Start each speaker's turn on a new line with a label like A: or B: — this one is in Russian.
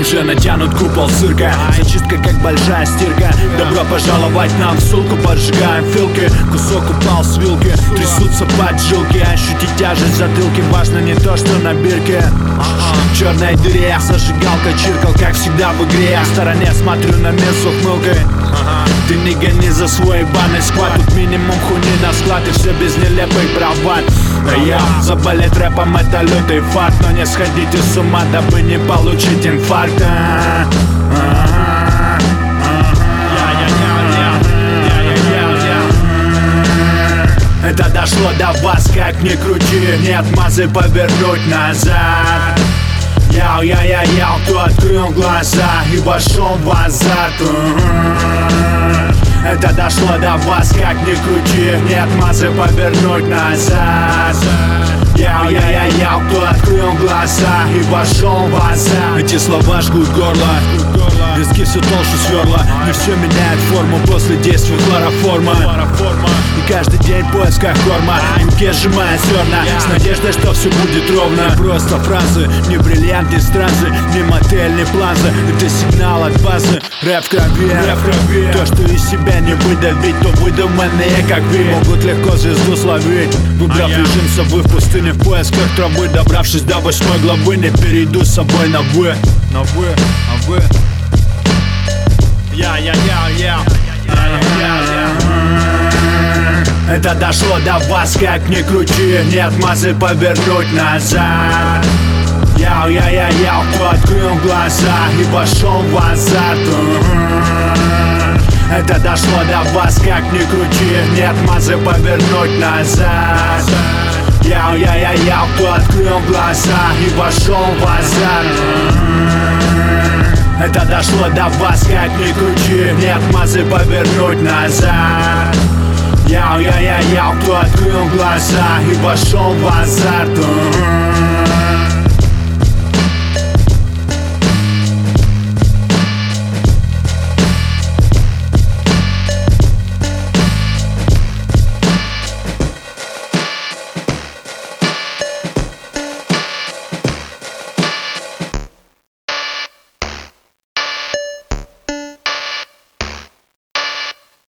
A: уже натянут купол цирка. Зачистка как большая стирка. Добро пожаловать нам в ссылку, поджигаем филки. Кусок упал с вилки, трясутся поджилки. Ощутить тяжесть в затылке, важно не то, что на бирке. В черной дыре зажигалка чиркал, как всегда в игре. Я в стороне смотрю на мир с ухмылкой. Ты не гони за свой банный склад. Тут минимум хуйни на склад, и все без нелепой бравад. А я заболеть рэпом — это лютый факт. Но не сходите с ума, дабы не получить инфаркт. Это дошло до вас, как ни крути. Нет мазы повернуть назад. Яу, кто открыл глаза и вошел в азарт. Это дошло до вас, как ни крути. Нет мазы повернуть назад. Яу, кто открыл глаза и вошел в азарт. Эти слова жгут горло, виски все толще сверла. Не все меняет форму после действия хлороформа. И каждый день в поисках корма, в руке сжимая зерна, с надеждой, что все будет ровно. Просто фразы, не бриллианты, стразы, не мотель, не плаза. Это сигнал от базы, рэп в крови. То, что из себя не выдавить, то выдуманные как вы могут легко звезду словить. Выбрав режим совы в пустыне, в поисках травы. Добравшись до 8 главы, не перейду с собой на вы. Это дошло до вас, как ни крути. Нет мазы повернуть назад. Яу, кто открыл глаза и вошел в азарт. Это дошло до вас, как ни крути. Нет мазы повернуть назад. Яу, кто открыл глаза и вошел в азарт. Это дошло до вас, как ни крути. Нет мазы повернуть назад. Яу, кто открыл глаза и вошел в азарт.